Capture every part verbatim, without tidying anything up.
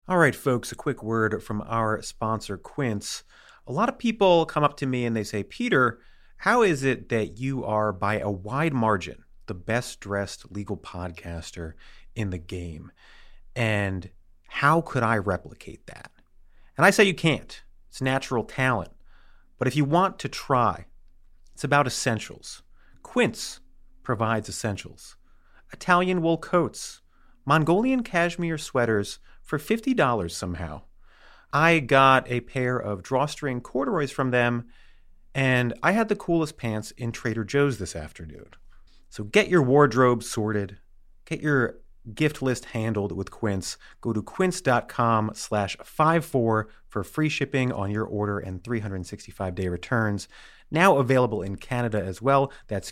All right, folks, a quick word from our sponsor, Quince. A lot of people come up to me and they say, Peter, how is it that you are, by a wide margin, the best-dressed legal podcaster in the game? And how could I replicate that? And I say you can't. It's natural talent. But if you want to try, it's about essentials. Quince provides essentials. Italian wool coats, Mongolian cashmere sweaters for fifty dollars somehow. I got a pair of drawstring corduroys from them, and I had the coolest pants in Trader Joe's this afternoon. So get your wardrobe sorted. Get your gift list handled with Quince. Go to quince.com slash 54 for free shipping on your order and three hundred sixty-five day returns. Now available in Canada as well. That's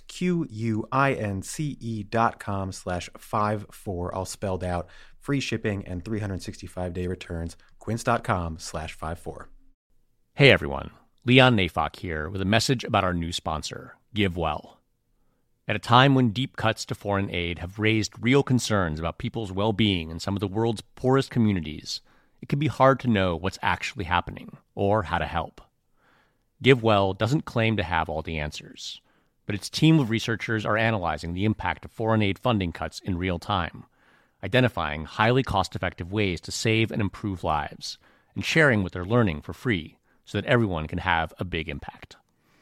Q-U-I-N-C-E dot com slash 54, all spelled out. Free shipping and three hundred sixty-five day returns. Quince.com slash 54. Hey everyone, Leon Neyfakh here with a message about our new sponsor, GiveWell. At a time when deep cuts to foreign aid have raised real concerns about people's well-being in some of the world's poorest communities, it can be hard to know what's actually happening or how to help. GiveWell doesn't claim to have all the answers, but its team of researchers are analyzing the impact of foreign aid funding cuts in real time, identifying highly cost-effective ways to save and improve lives, and sharing what they're learning for free so that everyone can have a big impact.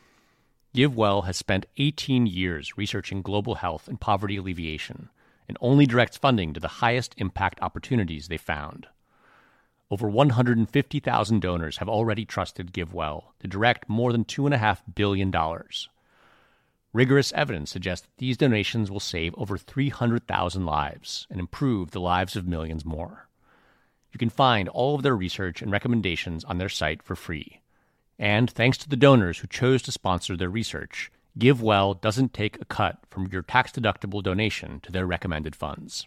GiveWell has spent eighteen years researching global health and poverty alleviation, and only directs funding to the highest impact opportunities they found. Over one hundred fifty thousand donors have already trusted GiveWell to direct more than two point five billion dollars. Rigorous evidence suggests that these donations will save over three hundred thousand lives and improve the lives of millions more. You can find all of their research and recommendations on their site for free. And thanks to the donors who chose to sponsor their research, GiveWell doesn't take a cut from your tax-deductible donation to their recommended funds.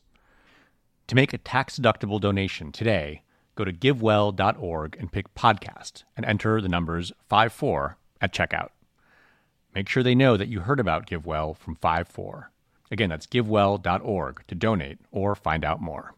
To make a tax-deductible donation today, go to givewell dot org and pick podcast and enter the numbers five four at checkout. Make sure they know that you heard about GiveWell from five four. Again, that's givewell dot org to donate or find out more.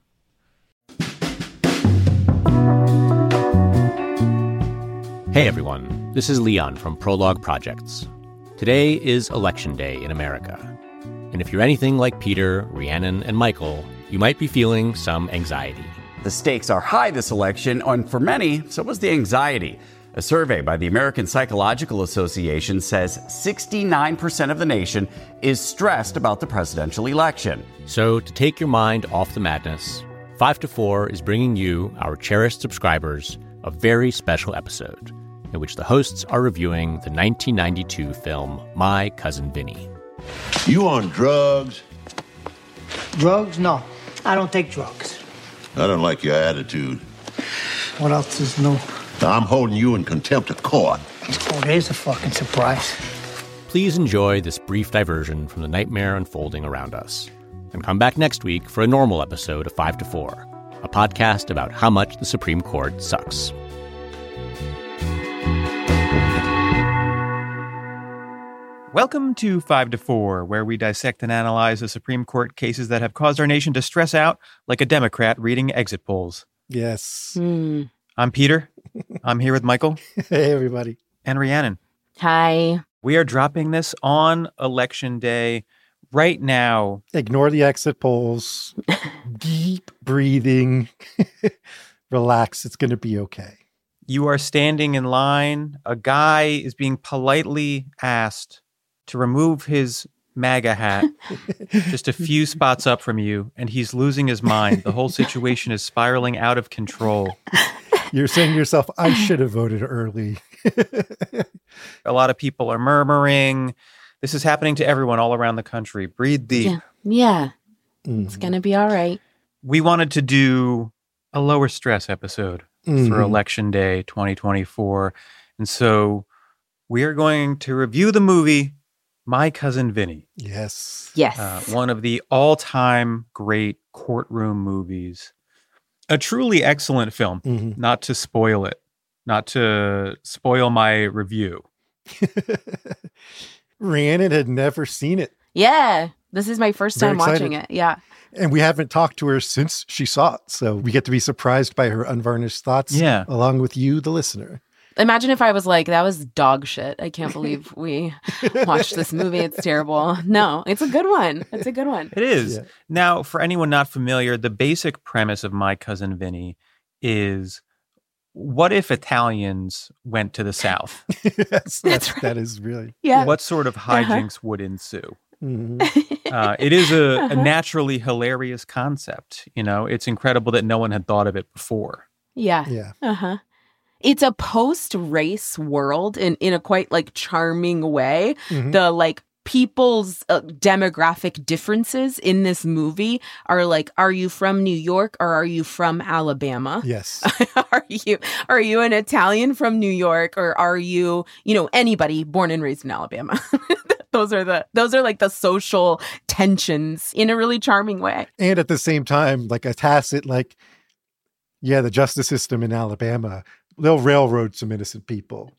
Hey everyone, this is Leon from Prologue Projects. Today is Election Day in America. And if you're anything like Peter, Rhiannon, and Michael, you might be feeling some anxiety. The stakes are high this election, and for many, so was the anxiety. A survey by the American Psychological Association says sixty-nine percent of the nation is stressed about the presidential election. So to take your mind off the madness, five to four is bringing you, our cherished subscribers, a very special episode in which the hosts are reviewing the nineteen ninety-two film My Cousin Vinny. You on drugs? Drugs? No, I don't take drugs. I don't like your attitude. What else is new? I'm holding you in contempt of court. Oh, there's a fucking surprise. Please enjoy this brief diversion from the nightmare unfolding around us. And come back next week for a normal episode of five to four, a podcast about how much the Supreme Court sucks. Welcome to five to four, where we dissect and analyze the Supreme Court cases that have caused our nation to stress out like a Democrat reading exit polls. Yes. Mm. I'm Peter. I'm here with Michael. Hey, everybody. And Rhiannon. Hi. We are dropping this on Election Day right now. Ignore the exit polls. Deep breathing. Relax. It's going to be okay. You are standing in line. A guy is being politely asked to remove his MAGA hat just a few spots up from you, and he's losing his mind. The whole situation is spiraling out of control. You're saying to yourself, I should have voted early. A lot of people are murmuring. This is happening to everyone all around the country. Breathe deep. Yeah, yeah. Mm-hmm. It's going to be all right. We wanted to do a lower stress episode Mm-hmm. for Election Day twenty twenty-four. And so we are going to review the movie My Cousin Vinny. Yes. Yes. Uh, one of the all-time great courtroom movies. A truly excellent film, Mm-hmm. not to spoil it, not to spoil my review. Rhiannon had never seen it. Yeah. This is my first Very time watching it. Yeah. And we haven't talked to her since she saw it. So we get to be surprised by her unvarnished thoughts Yeah. along with you, the listener. Imagine if I was like, that was dog shit. I can't believe we watched this movie. It's terrible. No, it's a good one. It's a good one. It is. Yeah. Now, for anyone not familiar, the basic premise of My Cousin Vinny is, what if Italians went to the South? Yes, That's that is really. Yeah. What sort of hijinks would ensue? Mhm. Uh, it is a, a naturally hilarious concept. You know, it's incredible that no one had thought of it before. Yeah. Yeah. Uh-huh. It's a post-race world in, in a quite like charming way. Mhm. The like people's uh, demographic differences in this movie are like, are you from New York or are you from Alabama? Yes. Are you are you an Italian from New York or are you, you know, anybody born and raised in Alabama? Those are the those are like the social tensions in a really charming way. And at the same time, like a tacit, like, yeah, the justice system in Alabama, they'll railroad some innocent people.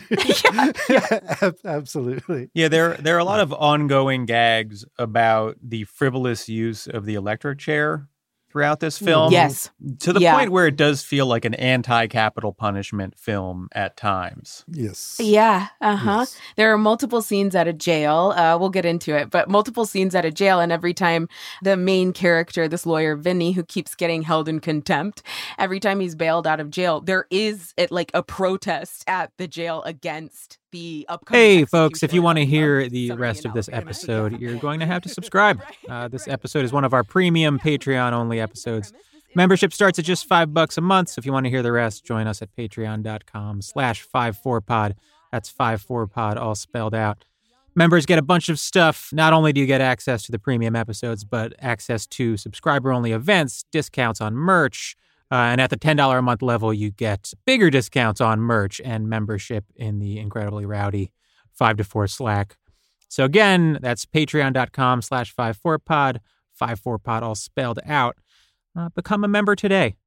Yeah, Ab- Absolutely. Yeah, there there are a lot of ongoing gags about the frivolous use of the electric chair throughout this film. Yes. To the Yeah. point where it does feel like an anti-capital punishment film at times. Yes. Yeah, uh-huh. Yes. There are multiple scenes at a jail. Uh, we'll get into it, but multiple scenes at a jail. And every time the main character, this lawyer, Vinny, who keeps getting held in contempt, every time he's bailed out of jail, there is it, like a protest at the jail against the upcoming Hey, folks, if you execution want to of hear the somebody rest in of this Alabama. episode, Yeah. you're going to have to subscribe. Uh, this episode is one of our premium Patreon-only episodes. Membership starts at just five bucks a month, so if you want to hear the rest, join us at patreon.com slash 54pod. That's 54pod, all spelled out. Members get a bunch of stuff. Not only do you get access to the premium episodes, but access to subscriber-only events, discounts on merch, Uh, and at the ten dollars a month level, you get bigger discounts on merch and membership in the incredibly rowdy five to four Slack. So again, that's patreon.com slash 54pod, 54pod all spelled out. Uh, become a member today.